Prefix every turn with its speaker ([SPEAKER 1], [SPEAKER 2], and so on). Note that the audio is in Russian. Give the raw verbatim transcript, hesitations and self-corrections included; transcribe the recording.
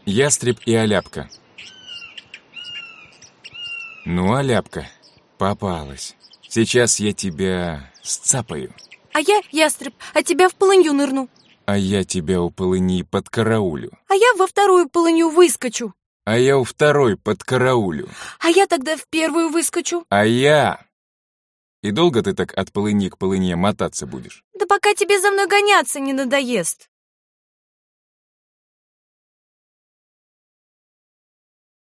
[SPEAKER 1] Ястреб и Оляпка. Ну, Оляпка, попалась. Сейчас я тебя сцапаю.
[SPEAKER 2] А я, ястреб, а тебя в полынью нырну.
[SPEAKER 1] А я тебя у полыни подкараулю.
[SPEAKER 2] А я во вторую полынью выскочу.
[SPEAKER 1] А я у второй подкараулю.
[SPEAKER 2] А я тогда в первую выскочу.
[SPEAKER 1] А я... И долго ты так от полыни к полыне мотаться будешь?
[SPEAKER 2] Да пока тебе за мной гоняться не надоест.